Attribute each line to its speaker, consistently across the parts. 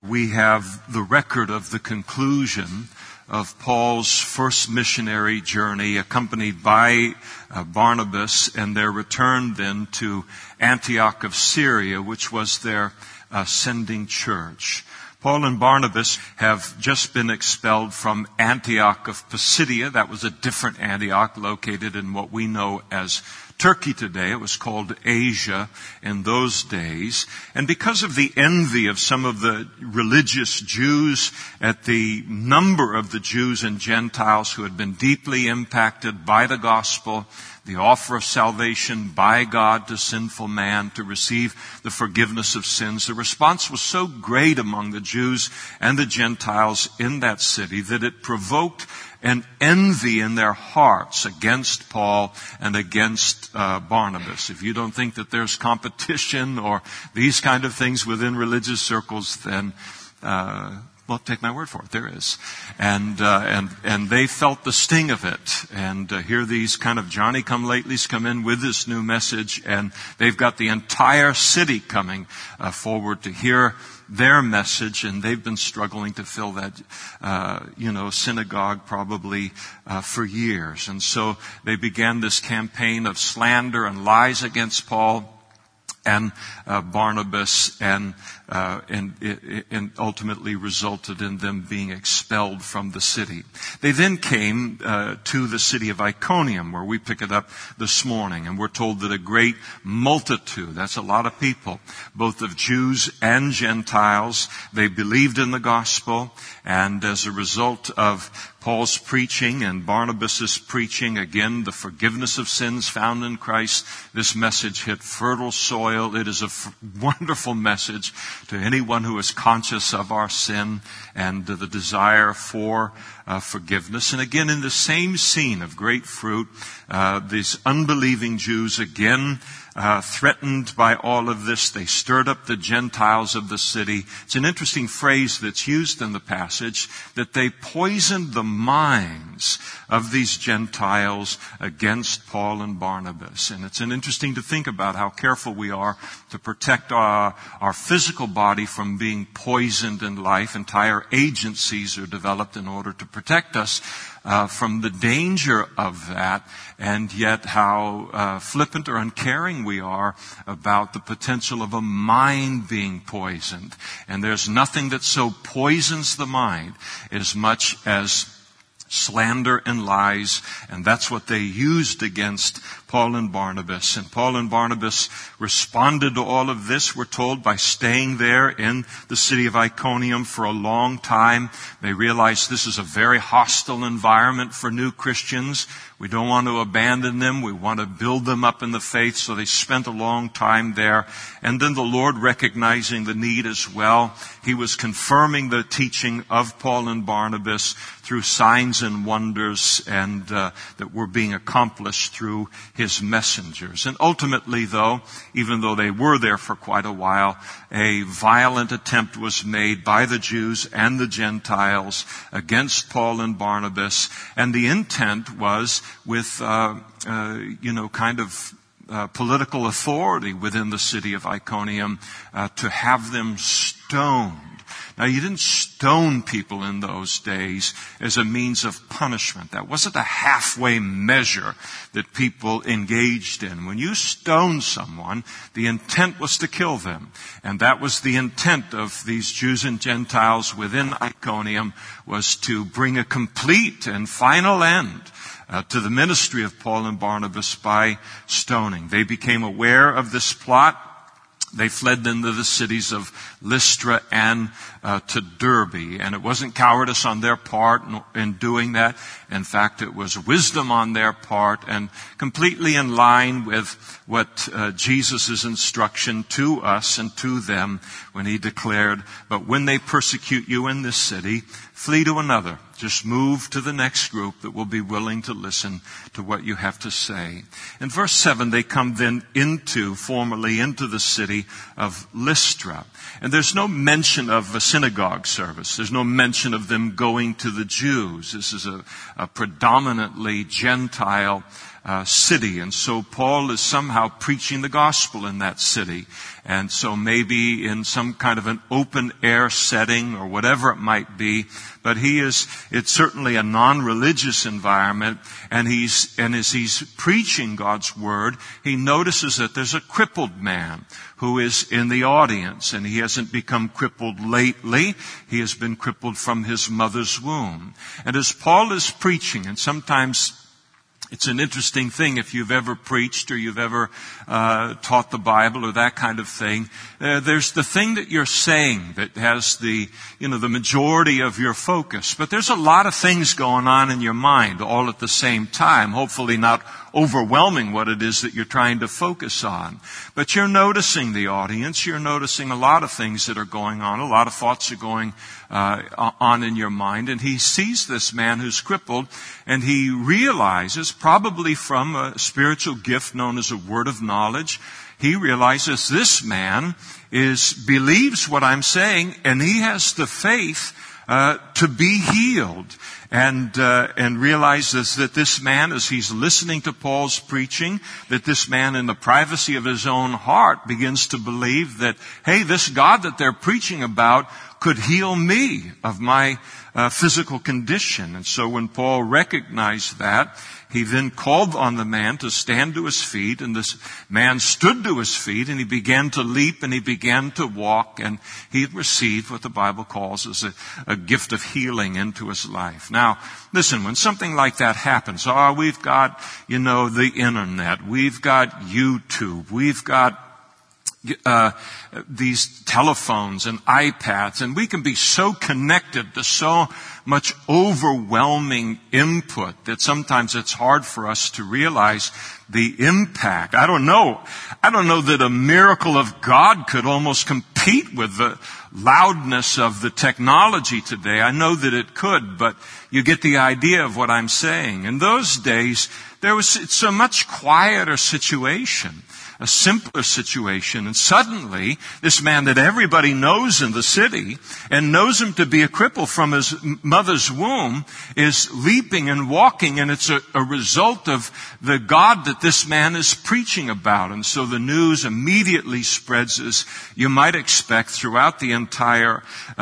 Speaker 1: We have the record of the conclusion of Paul's first missionary journey, accompanied by Barnabas, and their return then to Antioch of Syria, which was their sending church. Paul and Barnabas have just been expelled from Antioch of Pisidia. That was a different Antioch located in what we know as Turkey today. It was called Asia in those days. And because of the envy of some of the religious Jews at the number of the Jews and Gentiles who had been deeply impacted by the gospel, the offer of salvation by God to sinful man to receive the forgiveness of sins, the response was so great among the Jews and the Gentiles in that city that it provoked an envy in their hearts against Paul and against Barnabas. If you don't think that there's competition or these kind of things within religious circles, then well, take my word for it, there is. And they felt the sting of it. And here these kind of Johnny-come-latelys come in with this new message, and they've got the entire city coming forward to hear their message, and they've been struggling to fill that, synagogue probably for years. And so they began this campaign of slander and lies against Paul and Barnabas, and ultimately resulted in them being expelled from the city. They then came to the city of Iconium, where we pick it up this morning, and we're told that a great multitude, that's a lot of people, both of Jews and Gentiles, they believed in the gospel, and as a result of Paul's preaching and Barnabas' preaching, again, the forgiveness of sins found in Christ, this message hit fertile soil. It is a wonderful message to anyone who is conscious of our sin and the desire for forgiveness. And again, in the same scene of great fruit, these unbelieving Jews again threatened by all of this, they stirred up the Gentiles of the city. It's an interesting phrase that's used in the passage, that they poisoned the minds of these Gentiles against Paul and Barnabas. And it's interesting to think about how careful we are to protect our physical body from being poisoned in life. Entire agencies are developed in order to protect us from the danger of that, and yet how flippant or uncaring we are about the potential of a mind being poisoned. And there's nothing that so poisons the mind as much as slander and lies, and that's what they used against Paul and Barnabas. And Paul and Barnabas responded to all of this, we're told, by staying there in the city of Iconium for a long time. They realized this is a very hostile environment for new Christians. We don't want to abandon them. We want to build them up in the faith. So they spent a long time there. And then the Lord, recognizing the need as well, He was confirming the teaching of Paul and Barnabas through signs and wonders, and that were being accomplished through His messengers. And ultimately, though, even though they were there for quite a while, a violent attempt was made by the Jews and the Gentiles against Paul and Barnabas. And the intent was with, political authority within the city of Iconium to have them stoned. Now, you didn't stone people in those days as a means of punishment. That wasn't a halfway measure that people engaged in. When you stoned someone, the intent was to kill them. And that was the intent of these Jews and Gentiles within Iconium, was to bring a complete and final end to the ministry of Paul and Barnabas by stoning. They became aware of this plot. They fled into the cities of Lystra and to Derbe. And it wasn't cowardice on their part in doing that. In fact, it was wisdom on their part, and completely in line with what Jesus' instruction to us and to them when He declared, "But when they persecute you in this city, flee to another." Just move to the next group that will be willing to listen to what you have to say. In verse 7, they come then formally into the city of Lystra. And there's no mention of a synagogue service. There's no mention of them going to the Jews. This is a predominantly Gentile city. And so Paul is somehow preaching the gospel in that city. And so maybe in some kind of an open air setting or whatever it might be, but it's certainly a non-religious environment, and as he's preaching God's word, he notices that there's a crippled man who is in the audience, and he hasn't become crippled lately. He has been crippled from his mother's womb. And as Paul is preaching, and sometimes it's an interesting thing if you've ever preached or you've ever taught the Bible or that kind of thing. There's the thing that you're saying that has the majority of your focus. But there's a lot of things going on in your mind all at the same time, hopefully not overwhelming what it is that you're trying to focus on. But you're noticing the audience. You're noticing a lot of things that are going on. A lot of thoughts are going on in your mind. And he sees this man who's crippled, and he realizes, probably from a spiritual gift known as a word of knowledge, he realizes this man believes what I'm saying, and he has the faith to be healed. And realizes that this man, as he's listening to Paul's preaching, that this man in the privacy of his own heart begins to believe that, hey, this God that they're preaching about could heal me of my physical condition. And so when Paul recognized that, he then called on the man to stand to his feet, and this man stood to his feet, and he began to leap, and he began to walk, and he had received what the Bible calls as a gift of healing into his life. Now, listen, when something like that happens, we've got, the internet, we've got YouTube, we've got these telephones and iPads, and we can be so connected to so much overwhelming input that sometimes it's hard for us to realize the impact. I don't know that a miracle of God could almost compete with the loudness of the technology today. I know that it could, but you get the idea of what I'm saying. In those days, it's a much quieter situation, a simpler situation. And suddenly, this man that everybody knows in the city and knows him to be a cripple from his mother's womb is leaping and walking, and it's a result of the God that this man is preaching about. And so the news immediately spreads, as you might expect, throughout the entire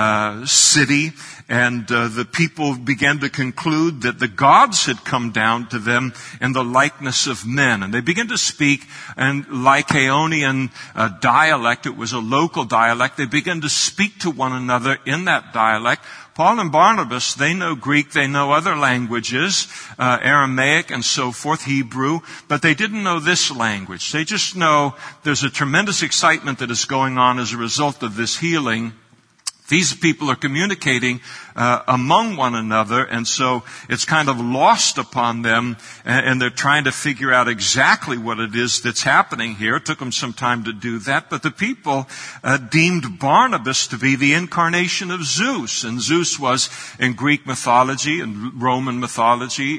Speaker 1: city. And the people began to conclude that the gods had come down to them in the likeness of men. And they began to speak in Lycaonian dialect. It was a local dialect. They began to speak to one another in that dialect. Paul and Barnabas, they know Greek, they know other languages, Aramaic and so forth, Hebrew, but they didn't know this language. They just know there's a tremendous excitement that is going on as a result of this healing. These people are communicating among one another, and so it's kind of lost upon them, and they're trying to figure out exactly what it is that's happening here. It took them some time to do that, but the people deemed Barnabas to be the incarnation of Zeus, and Zeus was, in Greek mythology and Roman mythology,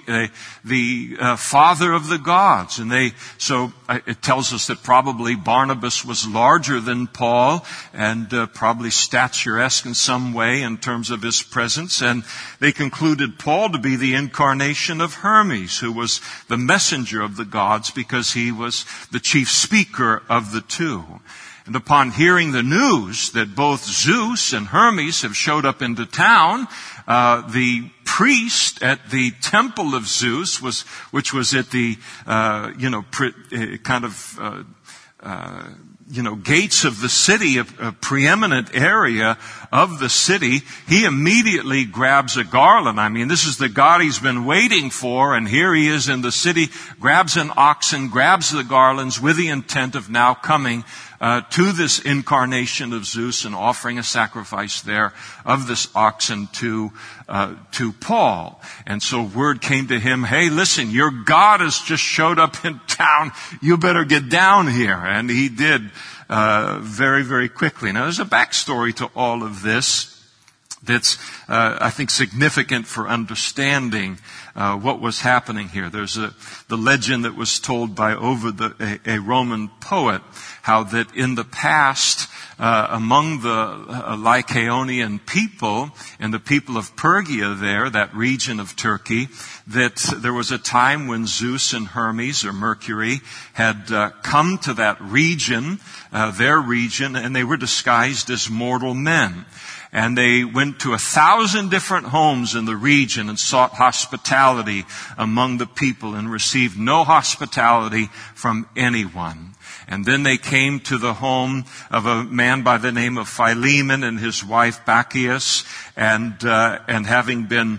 Speaker 1: the father of the gods. And so it tells us that probably Barnabas was larger than Paul, and probably statuesque in some way in terms of his presence. And they concluded Paul to be the incarnation of Hermes, who was the messenger of the gods because he was the chief speaker of the two. And upon hearing the news that both Zeus and Hermes have showed up into town, the priest at the temple of Zeus, which was at the gates of the city, a preeminent area of the city, he immediately grabs a garland. I mean, this is the God he's been waiting for, and here he is in the city, grabs an oxen, grabs the garlands with the intent of now coming to this incarnation of Zeus and offering a sacrifice there of this oxen to Paul. And so word came to him, hey, listen, your God has just showed up in town. You better get down here. And he did very, very quickly. Now, there's a backstory to all of this. that's, I think, significant for understanding what was happening here. There's the legend that was told by Ovid, a Roman poet, how that in the past, among the Lycaonian people and the people of Pergia there, that region of Turkey, that there was a time when Zeus and Hermes, or Mercury, had come to that region, their region, and they were disguised as mortal men. And they went to 1,000 different homes in the region and sought hospitality among the people and received no hospitality from anyone. And then they came to the home of a man by the name of Philemon and his wife Bacchius, and having been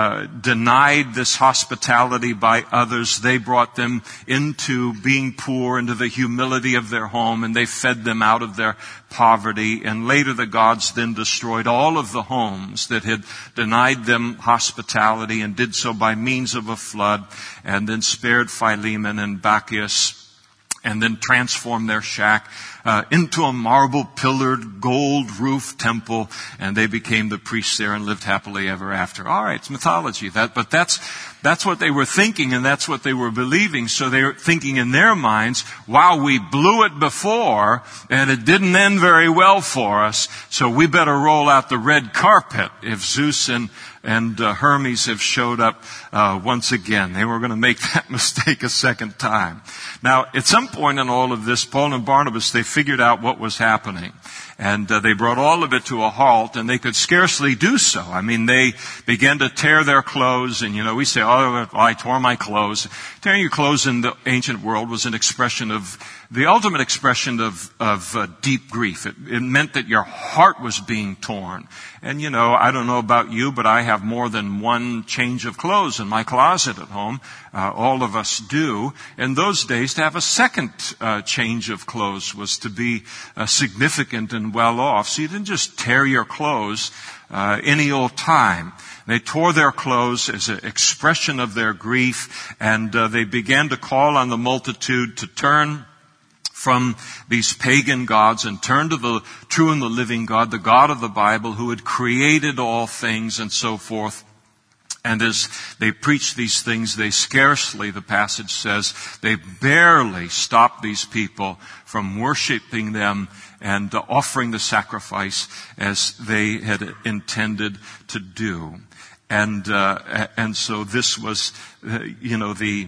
Speaker 1: denied this hospitality by others, they brought them into being poor, into the humility of their home, and they fed them out of their poverty. And later the gods then destroyed all of the homes that had denied them hospitality, and did so by means of a flood, and then spared Philemon and Bacchius, and then transformed their shack into a marble-pillared, gold-roofed temple, and they became the priests there and lived happily ever after. All right, it's mythology. But that's what they were thinking, and that's what they were believing. So they were thinking in their minds, wow, we blew it before, and it didn't end very well for us, so we better roll out the red carpet if Zeus and Hermes have showed up once again. They were going to make that mistake a second time. Now, at some point in all of this, Paul and Barnabas, they figured out what was happening. And they brought all of it to a halt, and they could scarcely do so. I mean, they began to tear their clothes, and we say, oh, I tore my clothes. Tearing your clothes in the ancient world was an expression of, the ultimate expression of deep grief. It meant that your heart was being torn. And I don't know about you, but I have more than one change of clothes in my closet at home. All of us do. In those days, to have a second change of clothes was to be significant and well off. So you didn't just tear your clothes any old time. They tore their clothes as an expression of their grief, and they began to call on the multitude to turn from these pagan gods and turn to the true and the living God, the God of the Bible, who had created all things and so forth. And as they preached these things, they scarcely, the passage says, they barely stopped these people from worshiping them and offering the sacrifice as they had intended to do. And so this was, the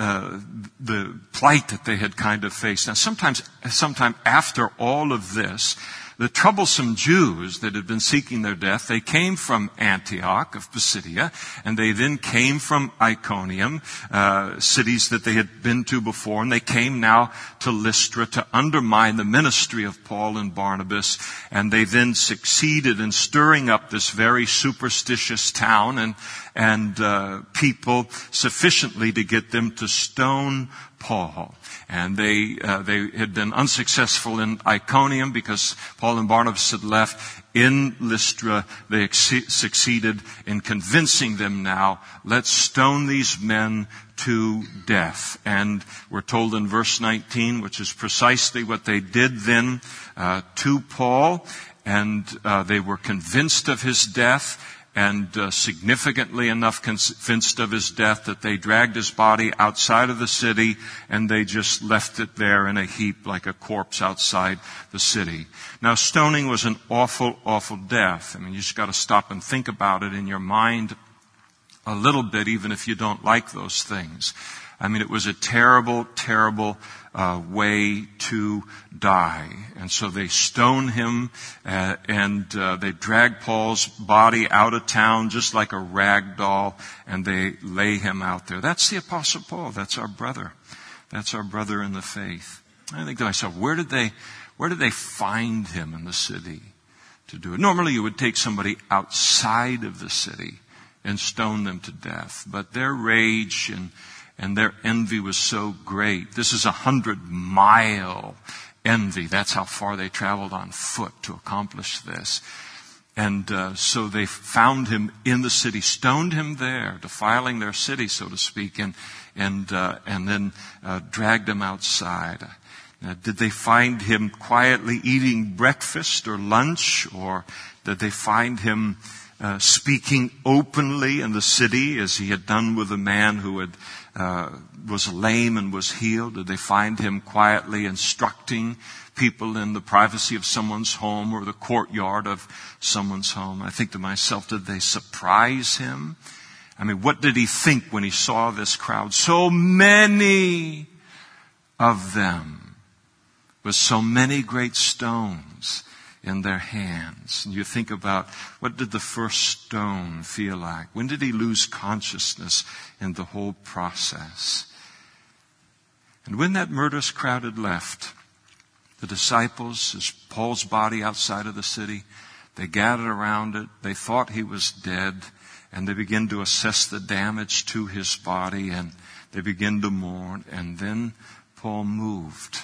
Speaker 1: plight that they had kind of faced. Now, sometime after all of this, the troublesome Jews that had been seeking their death, they came from Antioch of Pisidia, and they then came from Iconium, cities that they had been to before, and they came now to Lystra to undermine the ministry of Paul and Barnabas, and they then succeeded in stirring up this very superstitious town and people sufficiently to get them to stone Paul. And they had been unsuccessful in Iconium because Paul and Barnabas had left. In Lystra, they succeeded in convincing them now, let's stone these men to death. And we're told in verse 19, which is precisely what they did then to Paul. And they were convinced of his death, and significantly enough convinced of his death that they dragged his body outside of the city, and they just left it there in a heap like a corpse outside the city. Now, stoning was an awful, awful death. I mean, you just got to stop and think about it in your mind a little bit, even if you don't like those things. I mean, it was a terrible, terrible way to die. And so they stoned him, and they dragged Paul's body out of town just like a rag doll, and they lay him out there. That's the Apostle Paul. That's our brother. That's our brother in the faith. I think to myself, where did they find him in the city to do it? Normally you would take somebody outside of the city and stone them to death. But their rage and their envy was so great. This is 100-mile envy. That's how far they traveled on foot to accomplish this. And so they found him in the city, stoned him there, defiling their city, so to speak, and then dragged him outside. Did they find him quietly eating breakfast or lunch, or Did they find him speaking openly in the city as he had done with the man who was lame and was healed? Did they find him quietly instructing people in the privacy of someone's home or the courtyard of someone's home? I think to myself, did they surprise him? I mean, what did he think when he saw this crowd? So many of them with so many great stones in their hands. And you think about, what did the first stone feel like? When did he lose consciousness in the whole process? And when that murderous crowd had left, the disciples, as Paul's body outside of the city, they gathered around it. They thought he was dead, and they began to assess the damage to his body, and they began to mourn. And then Paul moved.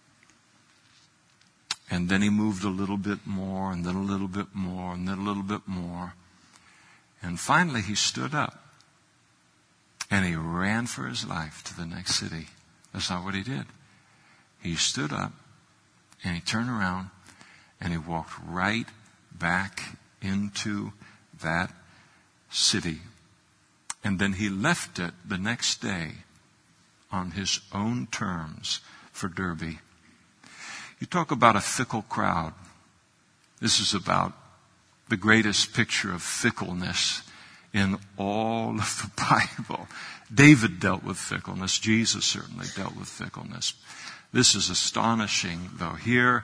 Speaker 1: And then he moved a little bit more, and then a little bit more, and then a little bit more. And finally he stood up, and he ran for his life to the next city. That's not what he did. He stood up, and he turned around, and he walked right back into that city. And then he left it the next day on his own terms for Derbe. You talk about a fickle crowd. This is about the greatest picture of fickleness in all of the Bible. David dealt with fickleness. Jesus certainly dealt with fickleness. This is astonishing, though. Here,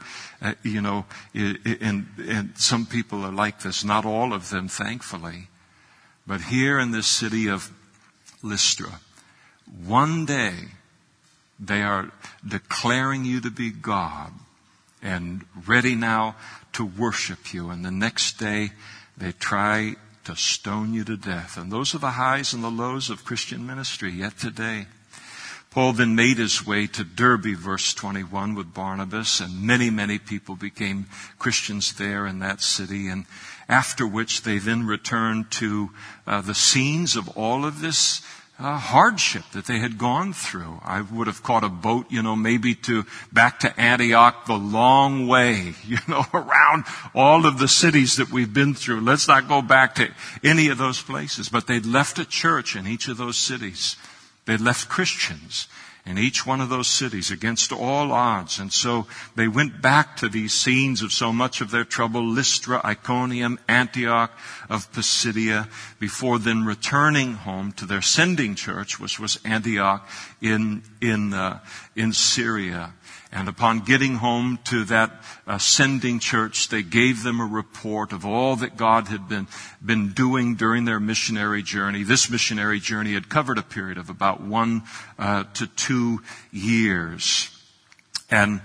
Speaker 1: and some people are like this. Not all of them, thankfully. But here in this city of Lystra, one day they are declaring you to be God and ready now to worship you. And the next day they try to stone you to death. And those are the highs and the lows of Christian ministry yet today. Paul then made his way to Derbe, verse 21, with Barnabas, and many, many people became Christians there in that city. And after which they then returned to the scenes of all of this hardship that they had gone through. I would have caught a boat, maybe back to Antioch, the long way, around all of the cities that we've been through. Let's not go back to any of those places. But they'd left a church in each of those cities. They'd left Christians in each one of those cities against all odds. And so they went back to these scenes of so much of their trouble, Lystra, Iconium, Antioch of Pisidia, before then returning home to their sending church, which was Antioch in Syria. And upon getting home to that sending church, they gave them a report of all that God had been doing during their missionary journey. This missionary journey had covered a period of about 1 to 2 years. And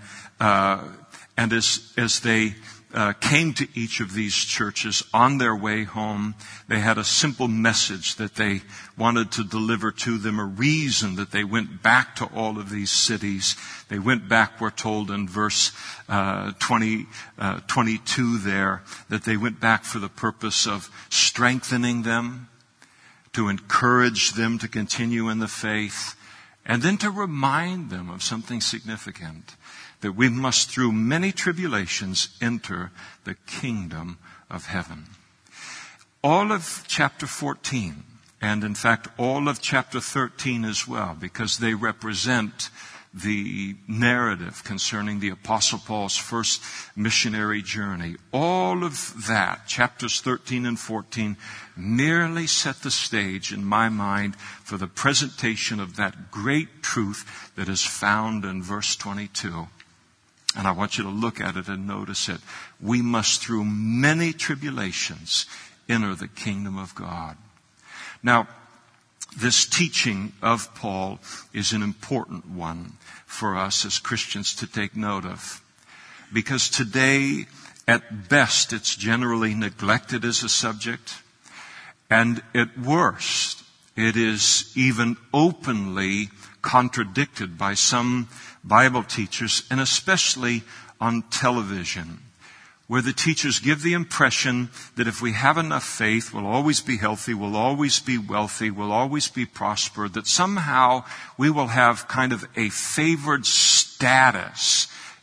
Speaker 1: as they came to each of these churches on their way home, they had a simple message that they wanted to deliver to them, a reason that they went back to all of these cities. They went back, we're told in verse 22 there, that they went back for the purpose of strengthening them, to encourage them to continue in the faith, and then to remind them of something significant, that we must through many tribulations enter the kingdom of heaven. All of chapter 14, and in fact all of chapter 13 as well, because they represent the narrative concerning the Apostle Paul's first missionary journey. All of that, chapters 13 and 14, merely set the stage in my mind for the presentation of that great truth that is found in verse 22. And I want you to look at it and notice it. We must through many tribulations enter the kingdom of God. Now, this teaching of Paul is an important one for us as Christians to take note of. Because today, at best, it's generally neglected as a subject. And at worst, it is even openly contradicted by some Bible teachers, and especially on television, where the teachers give the impression that if we have enough faith, we'll always be healthy, we'll always be wealthy, we'll always be prospered, that somehow we will have kind of a favored status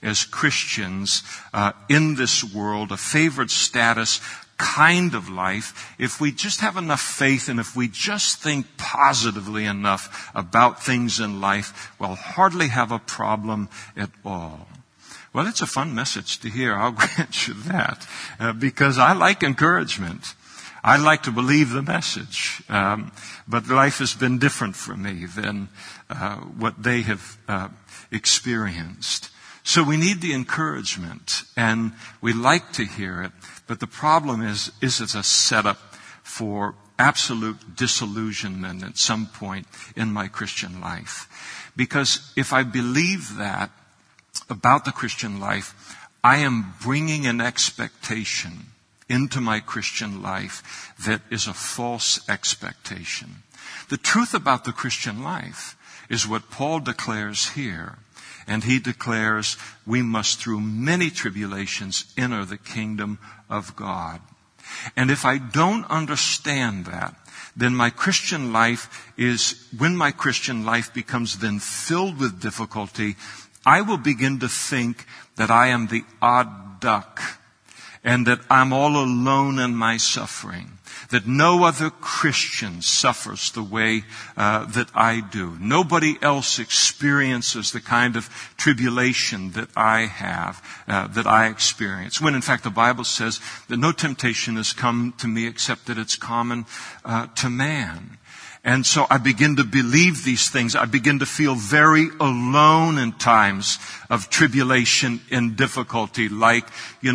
Speaker 1: as Christians in this world, a favored status kind of life, if we just have enough faith and if we just think positively enough about things in life, we'll hardly have a problem at all. Well, it's a fun message to hear, I'll grant you that, because I like encouragement. I like to believe the message, but life has been different for me than what they have experienced. So we need the encouragement, and we like to hear it, but the problem is it's a setup for absolute disillusionment at some point in my Christian life. Because if I believe that about the Christian life, I am bringing an expectation into my Christian life that is a false expectation. The truth about the Christian life is what Paul declares here. And he declares we must through many tribulations enter the kingdom of God. And if I don't understand that, then my Christian life when my Christian life becomes then filled with difficulty, I will begin to think that I am the odd duck and that I'm all alone in my suffering, that no other Christian suffers the way that I do. Nobody else experiences the kind of tribulation that I have, that I experience. When in fact the Bible says that no temptation has come to me except that it's common to man. And so I begin to believe these things. I begin to feel very alone in times of tribulation and difficulty. Like,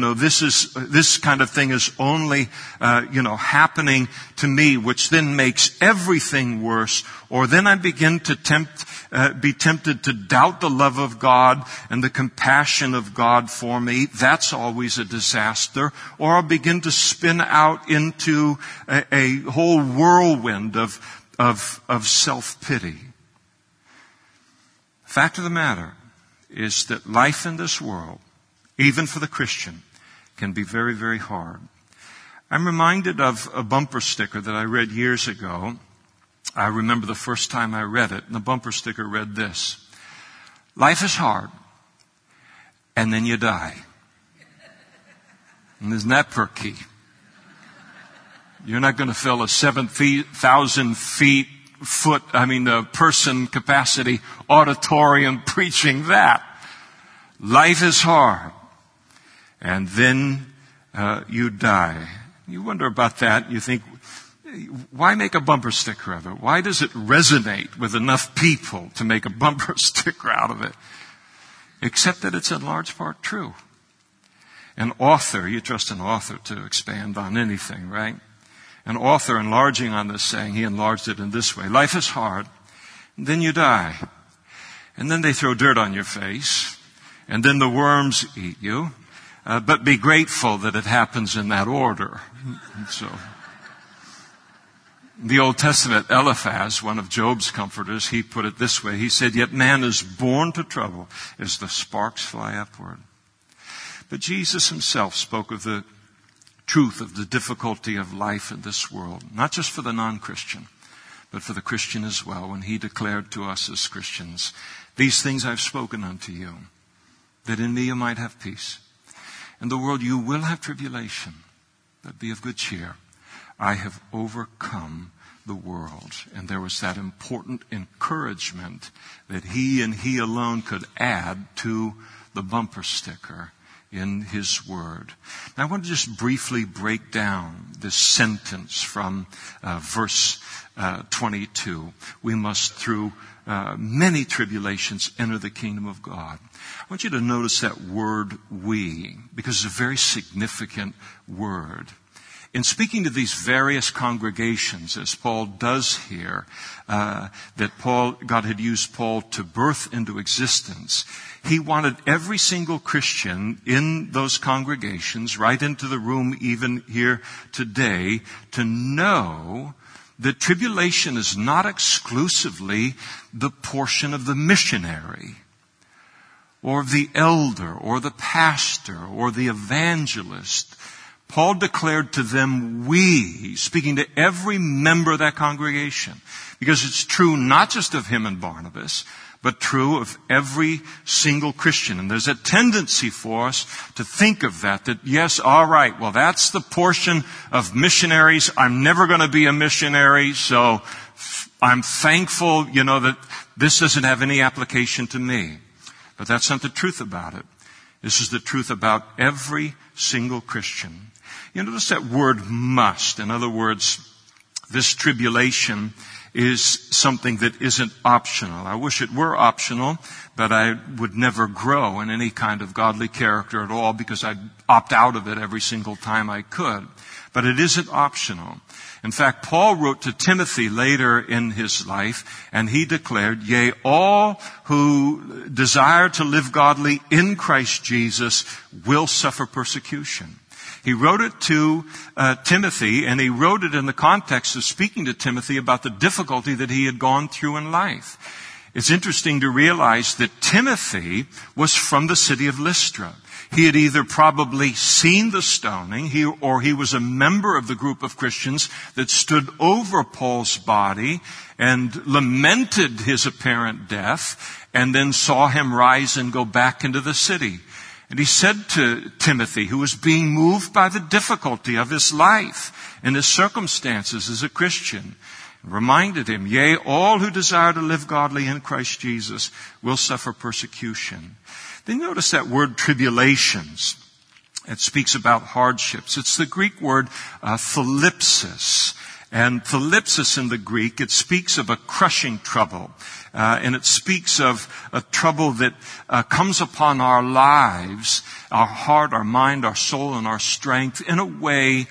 Speaker 1: this kind of thing is only, happening to me, which then makes everything worse. Or then I begin to be tempted to doubt the love of God and the compassion of God for me. That's always a disaster. Or I'll begin to spin out into a whole whirlwind of self-pity. Fact of the matter is that life in this world, even for the Christian, can be very, very hard. I'm reminded of a bumper sticker that I read years ago. I remember the first time I read it, and the bumper sticker read this: life is hard, and then you die. And isn't that perky? You're not going to fill a 7,000 person capacity auditorium preaching that. Life is hard. And then you die. You wonder about that. You think, why make a bumper sticker of it? Why does it resonate with enough people to make a bumper sticker out of it? Except that it's in large part true. An author, you trust an author to expand on anything, right? An author enlarging on this saying, he enlarged it in this way: life is hard, and then you die. And then they throw dirt on your face, and then the worms eat you. But be grateful that it happens in that order. So, the Old Testament, Eliphaz, one of Job's comforters, he put it this way. He said, yet man is born to trouble as the sparks fly upward. But Jesus himself spoke of the truth of the difficulty of life in this world, not just for the non-Christian, but for the Christian as well, when he declared to us as Christians, these things I've spoken unto you, that in me you might have peace. In the world you will have tribulation, but be of good cheer. I have overcome the world. And there was that important encouragement that he and he alone could add to the bumper sticker in his word. Now I want to just briefly break down this sentence from verse 22. We must through many tribulations enter the kingdom of God. I want you to notice that word we, because it's a very significant word. In speaking to these various congregations, as Paul does here, that God had used Paul to birth into existence, he wanted every single Christian in those congregations, right into the room even here today, to know that tribulation is not exclusively the portion of the missionary or the elder or the pastor or the evangelist. Paul declared to them, we, speaking to every member of that congregation, because it's true not just of him and Barnabas, but true of every single Christian. And there's a tendency for us to think of that yes, all right, well, that's the portion of missionaries. I'm never going to be a missionary, so I'm thankful, that this doesn't have any application to me. But that's not the truth about it. This is the truth about every single Christian. You notice that word must. In other words, this tribulation is something that isn't optional. I wish it were optional, but I would never grow in any kind of godly character at all because I'd opt out of it every single time I could. But it isn't optional. In fact, Paul wrote to Timothy later in his life, and he declared, "Yea, all who desire to live godly in Christ Jesus will suffer persecution." He wrote it to Timothy, and he wrote it in the context of speaking to Timothy about the difficulty that he had gone through in life. It's interesting to realize that Timothy was from the city of Lystra. He had either probably seen the stoning, or he was a member of the group of Christians that stood over Paul's body and lamented his apparent death, and then saw him rise and go back into the city. And he said to Timothy, who was being moved by the difficulty of his life and his circumstances as a Christian, reminded him, "Yea, all who desire to live godly in Christ Jesus will suffer persecution." Then notice that word tribulations. It speaks about hardships. It's the Greek word thalipsis. And thalipsis in the Greek, it speaks of a crushing trouble. And it speaks of a trouble that comes upon our lives, our heart, our mind, our soul, and our strength in a way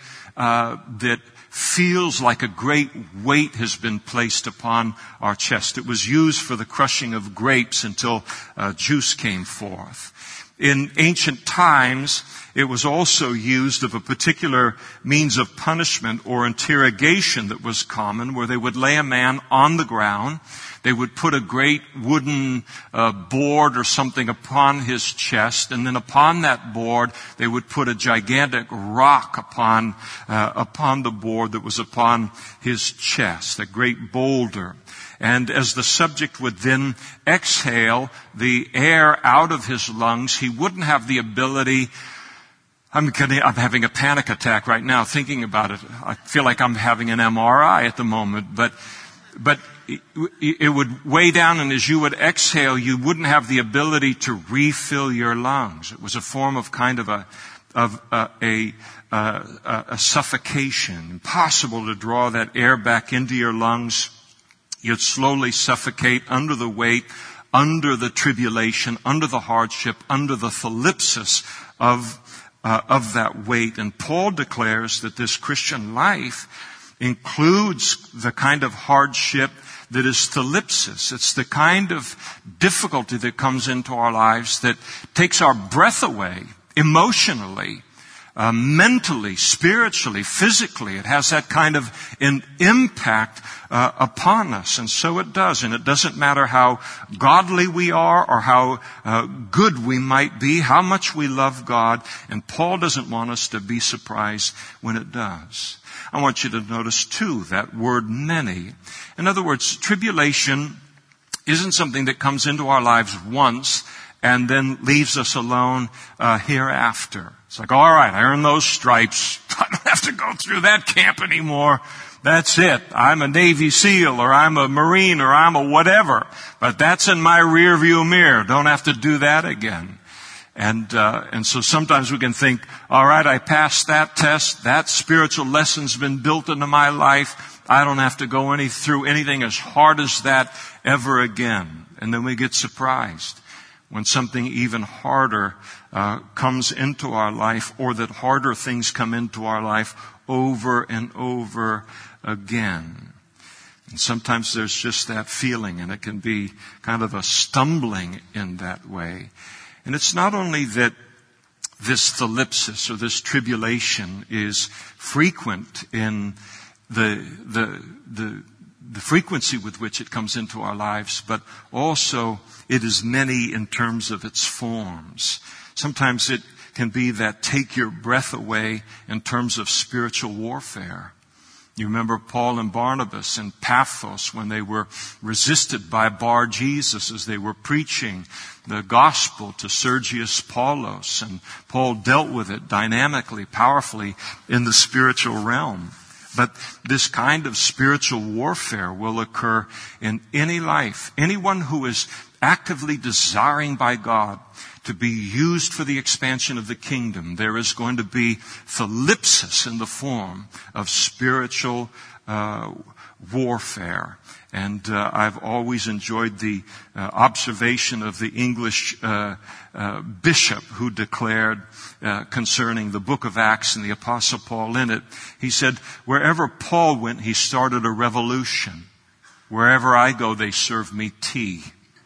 Speaker 1: that feels like a great weight has been placed upon our chest. It was used for the crushing of grapes until juice came forth. In ancient times, it was also used of a particular means of punishment or interrogation that was common, where they would lay a man on the ground. They would put a great wooden board or something upon his chest, and then upon that board they would put a gigantic rock upon the board that was upon his chest, a great boulder. And as the subject would then exhale the air out of his lungs, he wouldn't have the ability. I'm having a panic attack right now thinking about it. I feel like I'm having an MRI at the moment, but it would weigh down, and as you would exhale, you wouldn't have the ability to refill your lungs. It was a form of kind of a suffocation. Impossible to draw that air back into your lungs. You'd slowly suffocate under the weight, under the tribulation, under the hardship, under the thalipsis of that weight. And Paul declares that this Christian life includes the kind of hardship that is thalipsis. It's the kind of difficulty that comes into our lives that takes our breath away emotionally, mentally, spiritually, physically. It has that kind of an impact upon us. And so it does. And it doesn't matter how godly we are or how good we might be, how much we love God. And Paul doesn't want us to be surprised when it does. I want you to notice, too, that word many. In other words, tribulation isn't something that comes into our lives once and then leaves us alone hereafter. It's like, all right, I earned those stripes. I don't have to go through that camp anymore. That's it. I'm a Navy SEAL, or I'm a Marine, or I'm a whatever. But that's in my rear view mirror. Don't have to do that again. And so sometimes we can think, all right, I passed that test. That spiritual lesson's been built into my life. I don't have to go through anything as hard as that ever again. And then we get surprised when something even harder comes into our life, or that harder things come into our life over and over again. And sometimes there's just that feeling, and it can be kind of a stumbling in that way. And it's not only that this thalipsis or this tribulation is frequent in the frequency with which it comes into our lives, but also it is many in terms of its forms. Sometimes it can be that take your breath away in terms of spiritual warfare. You remember Paul and Barnabas in Paphos when they were resisted by Bar Jesus as they were preaching the gospel to Sergius Paulus. And Paul dealt with it dynamically, powerfully in the spiritual realm. But this kind of spiritual warfare will occur in any life. Anyone who is actively desiring by God to be used for the expansion of the kingdom, there is going to be thlipsis in the form of spiritual warfare. And I've always enjoyed the observation of the English bishop who declared concerning the book of Acts and the Apostle Paul in it. He said, wherever Paul went, he started a revolution. Wherever I go, they serve me tea.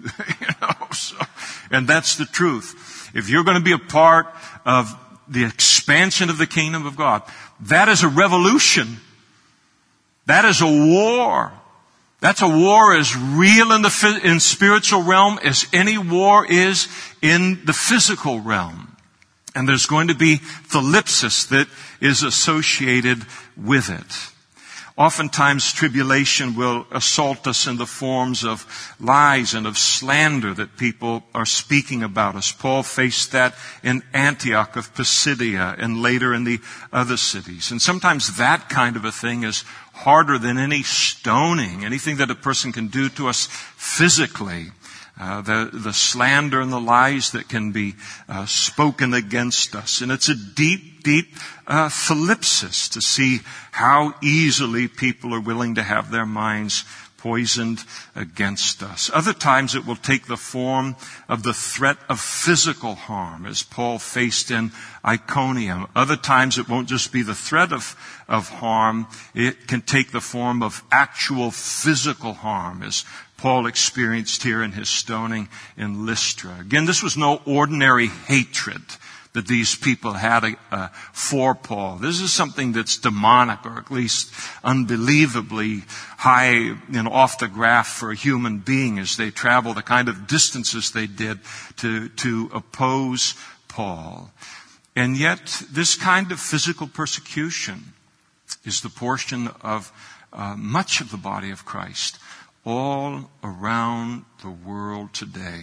Speaker 1: And that's the truth. If you're going to be a part of the expansion of the kingdom of God, that is a revolution. That is a war. That's a war as real in spiritual realm as any war is in the physical realm. And there's going to be thlipsis that is associated with it. Oftentimes tribulation will assault us in the forms of lies and of slander that people are speaking about us. Paul faced that in Antioch of Pisidia and later in the other cities. And sometimes that kind of a thing is harder than any stoning, anything that a person can do to us physically. The slander and the lies that can be spoken against us. And it's a deep thlipsis to see how easily people are willing to have their minds poisoned against us. Other times it will take the form of the threat of physical harm, as Paul faced in Iconium. Other times it won't just be the threat of harm. It can take the form of actual physical harm, as Paul experienced here in his stoning in Lystra. Again, this was no ordinary hatred that these people had for Paul. This is something that's demonic, or at least unbelievably high and off the graph for a human being as they travel the kind of distances they did to oppose Paul. And yet, this kind of physical persecution is the portion of much of the body of Christ all around the world today.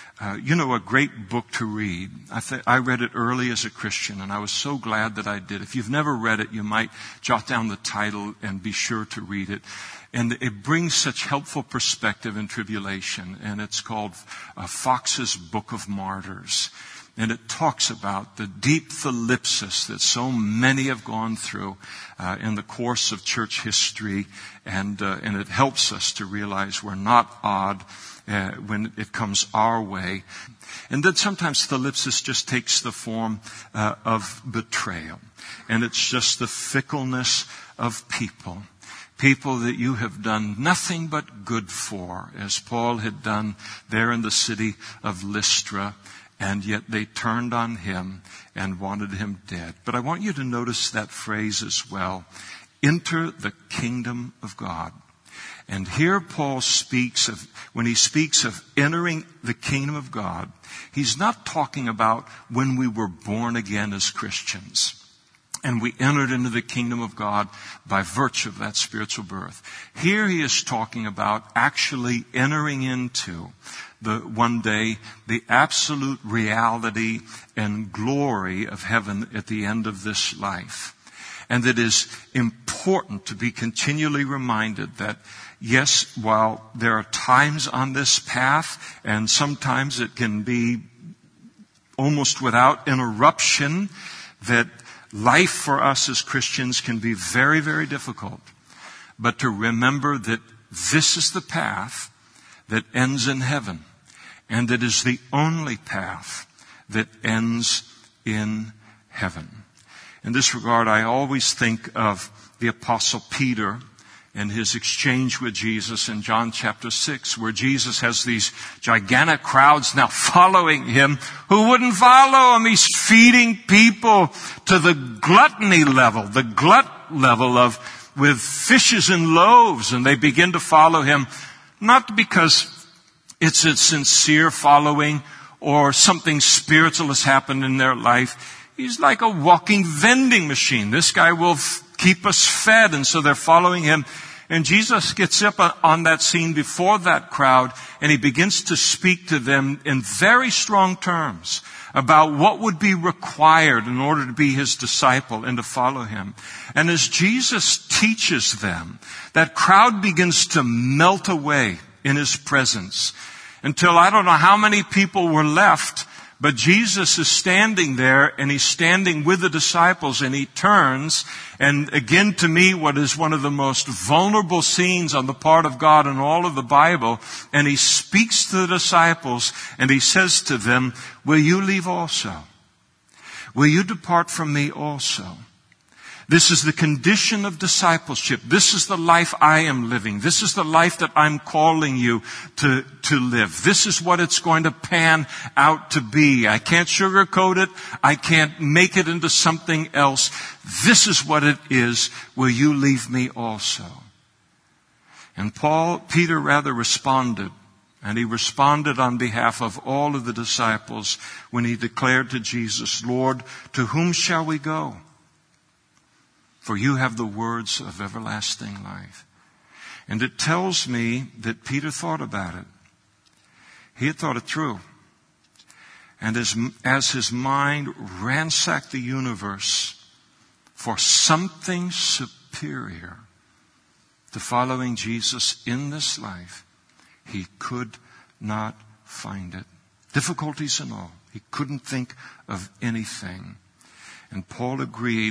Speaker 1: A great book to read. I read it early as a Christian, and I was so glad that I did. If you've never read it, you might jot down the title and be sure to read it. And it brings such helpful perspective in tribulation. And it's called Fox's Book of Martyrs. And it talks about the deep thlipsis that so many have gone through in the course of church history. And it helps us to realize we're not odd when it comes our way. And then sometimes thlipsis just takes the form of betrayal. And it's just the fickleness of people. People that you have done nothing but good for, as Paul had done there in the city of Lystra. And yet they turned on him and wanted him dead. But I want you to notice that phrase as well. Enter the kingdom of God. And here Paul speaks of, when he speaks of entering the kingdom of God, he's not talking about when we were born again as Christians. And we entered into the kingdom of God by virtue of that spiritual birth. Here he is talking about actually entering into one day the absolute reality and glory of heaven at the end of this life. And it is important to be continually reminded that, yes, while there are times on this path, and sometimes it can be almost without interruption, that life for us as Christians can be very, very difficult. But to remember that this is the path that ends in heaven, and that is the only path that ends in heaven. In this regard, I always think of the Apostle Peter and his exchange with Jesus in John chapter 6, where Jesus has these gigantic crowds now following him who wouldn't follow him. He's feeding people to the gluttony level, the glut level with fishes and loaves, and they begin to follow him, not because it's a sincere following or something spiritual has happened in their life. He's like a walking vending machine. This guy will Keep us fed. And so they're following him. And Jesus gets up on that scene before that crowd, and he begins to speak to them in very strong terms about what would be required in order to be his disciple and to follow him. And as Jesus teaches them, that crowd begins to melt away in his presence until I don't know how many people were left. But Jesus is standing there, and he's standing with the disciples, and he turns, and again, to me, what is one of the most vulnerable scenes on the part of God in all of the Bible, and he speaks to the disciples, and he says to them, will you leave also? Will you depart from me also? This is the condition of discipleship. This is the life I am living. This is the life that I'm calling you to live. This is what it's going to pan out to be. I can't sugarcoat it. I can't make it into something else. This is what it is. Will you leave me also? And Peter responded. And he responded on behalf of all of the disciples when he declared to Jesus, Lord, to whom shall we go? For you have the words of everlasting life. And it tells me that Peter thought about it. He had thought it through. And as his mind ransacked the universe for something superior to following Jesus in this life, he could not find it. Difficulties and all. He couldn't think of anything. And Paul agreed,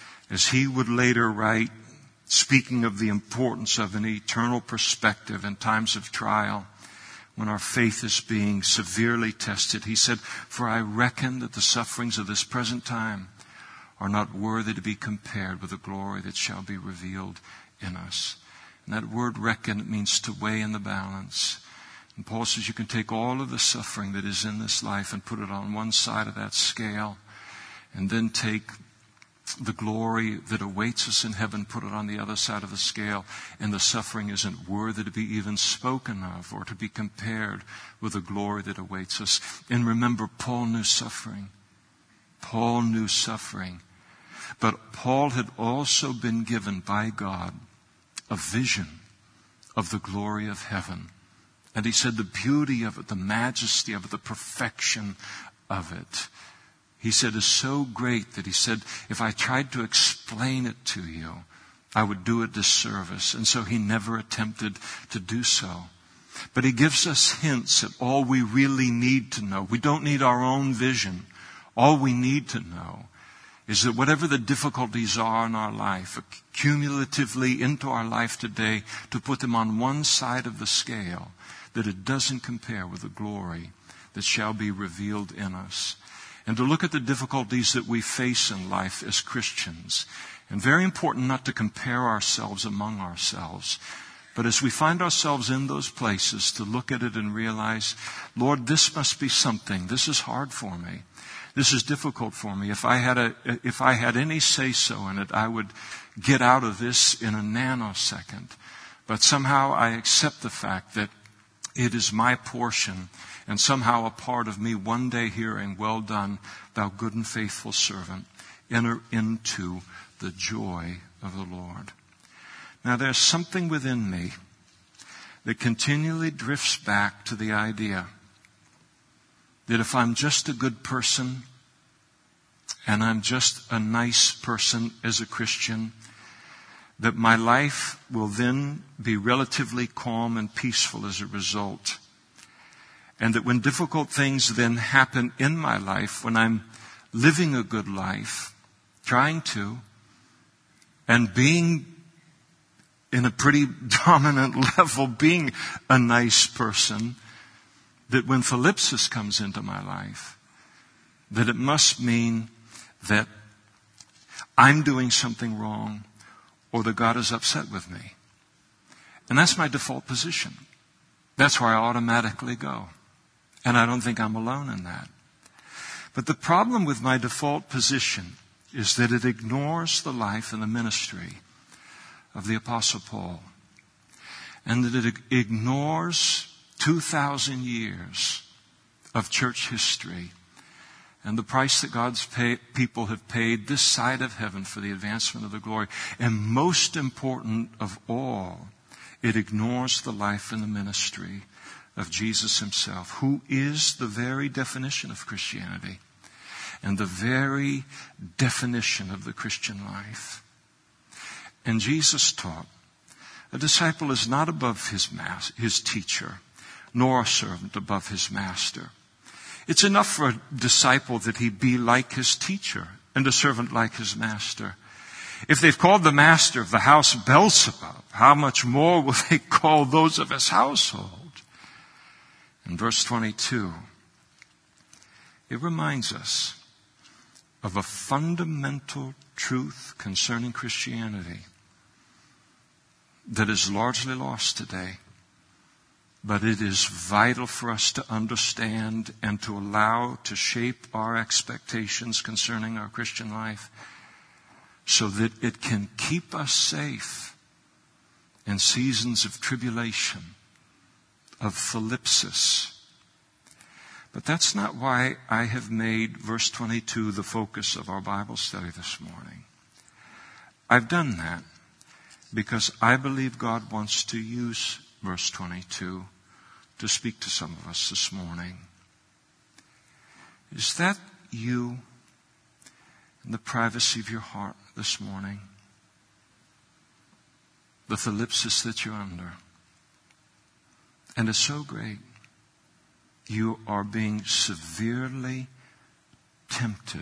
Speaker 1: as he would later write, speaking of the importance of an eternal perspective in times of trial, when our faith is being severely tested. He said, for I reckon that the sufferings of this present time are not worthy to be compared with the glory that shall be revealed in us. And that word reckon means to weigh in the balance. And Paul says you can take all of the suffering that is in this life and put it on one side of that scale, and then take the glory that awaits us in heaven, put it on the other side of the scale, and the suffering isn't worthy to be even spoken of or to be compared with the glory that awaits us. And remember, Paul knew suffering. Paul knew suffering. But Paul had also been given by God a vision of the glory of heaven. And he said the beauty of it, the majesty of it, the perfection of it, he said, is so great that he said, if I tried to explain it to you, I would do a disservice. And so he never attempted to do so. But he gives us hints at all we really need to know. We don't need our own vision. All we need to know is that whatever the difficulties are in our life, cumulatively into our life today, to put them on one side of the scale, that it doesn't compare with the glory that shall be revealed in us. And to look at the difficulties that we face in life as Christians. And very important not to compare ourselves among ourselves. But as we find ourselves in those places, to look at it and realize, Lord, this must be something. This is hard for me. This is difficult for me. If I had any say-so in it, I would get out of this in a nanosecond. But somehow I accept the fact that it is my portion, and somehow a part of me one day hearing, well done, thou good and faithful servant, enter into the joy of the Lord. Now there's something within me that continually drifts back to the idea that if I'm just a good person and I'm just a nice person as a Christian, that my life will then be relatively calm and peaceful as a result. And that when difficult things then happen in my life, when I'm living a good life, trying to, and being in a pretty dominant level, being a nice person, that when thlipsis comes into my life, that it must mean that I'm doing something wrong or that God is upset with me. And that's my default position. That's where I automatically go. And I don't think I'm alone in that. But the problem with my default position is that it ignores the life and the ministry of the Apostle Paul. And that it ignores 2,000 years of church history. and the price that God's people have paid this side of heaven for the advancement of the glory. And most important of all, it ignores the life and the ministry of Jesus himself, who is the very definition of Christianity and the very definition of the Christian life. And Jesus taught, a disciple is not above his teacher, nor a servant above his master. It's enough for a disciple that he be like his teacher and a servant like his master. If they've called the master of the house Beelzebub, how much more will they call those of his household? In verse 22, it reminds us of a fundamental truth concerning Christianity that is largely lost today. But it is vital for us to understand and to allow to shape our expectations concerning our Christian life so that it can keep us safe in seasons of tribulation, of thlipsis. But that's not why I have made verse 22 the focus of our Bible study this morning. I've done that because I believe God wants to use verse 22 to speak to some of us this morning. Is that you in the privacy of your heart this morning? The thlipsis that you're under. And it's so great. You are being severely tempted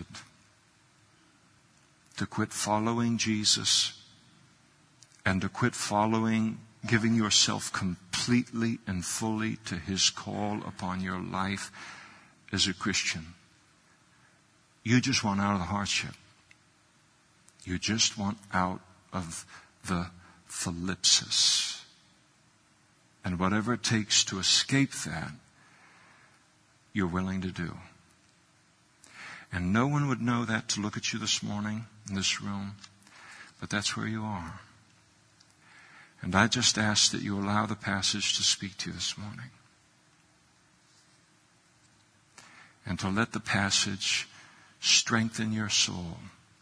Speaker 1: to quit following Jesus and to quit giving yourself completely and fully to his call upon your life as a Christian. You just want out of the hardship. You just want out of the thlipsis. And whatever it takes to escape that, you're willing to do. And no one would know that to look at you this morning in this room, but that's where you are. And I just ask that you allow the passage to speak to you this morning. And to let the passage strengthen your soul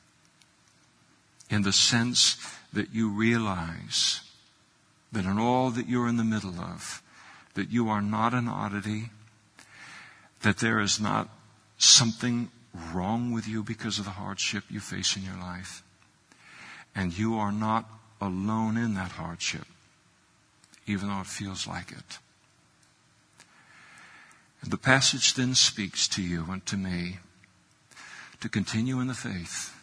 Speaker 1: in the sense that you realize that in all that you're in the middle of, that you are not an oddity, that there is not something wrong with you because of the hardship you face in your life. And you are not alone in that hardship, even though it feels like it. And the passage then speaks to you and to me to continue in the faith.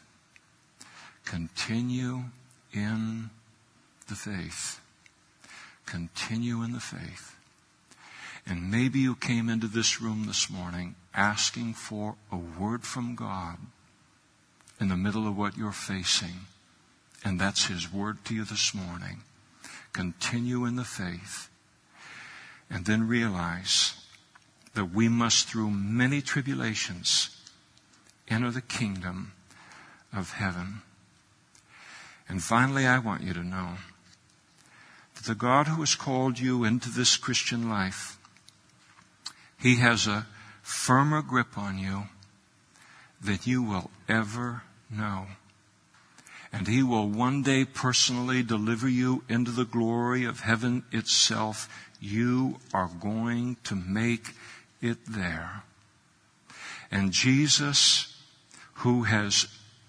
Speaker 1: Continue in the faith. Continue in the faith. And maybe you came into this room this morning asking for a word from God in the middle of what you're facing. And that's his word to you this morning. Continue in the faith. And then realize that we must, through many tribulations, enter the kingdom of heaven. And finally, I want you to know that the God who has called you into this Christian life, he has a firmer grip on you than you will ever know. And he will one day personally deliver you into the glory of heaven itself. You are going to make it there. And Jesus, who has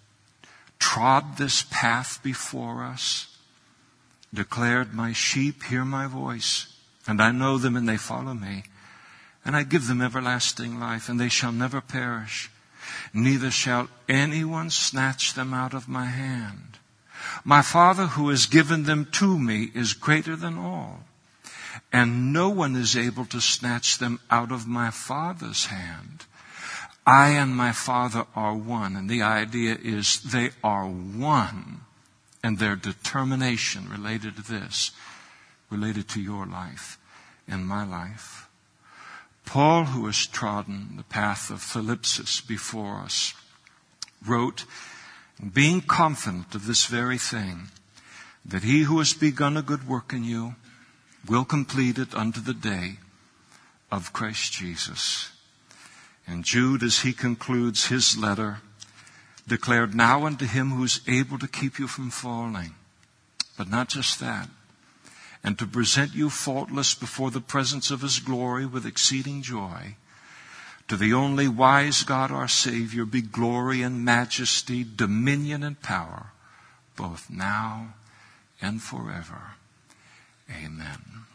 Speaker 1: trod this path before us, declared, "My sheep hear my voice, and I know them and they follow me. And I give them everlasting life, and they shall never perish. Neither shall anyone snatch them out of my hand. My Father who has given them to me is greater than all, and no one is able to snatch them out of my Father's hand. I and my Father are one." And the idea is they are one, and their determination related to this, related to your life and my life. Paul, who has trodden the path of thlipsis before us, wrote, "Being confident of this very thing, that he who has begun a good work in you will complete it unto the day of Christ Jesus." And Jude, as he concludes his letter, declared, now unto him who is able to keep you from falling. But not just that. And to present you faultless before the presence of his glory with exceeding joy. To the only wise God our Savior be glory and majesty, dominion and power, both now and forever. Amen.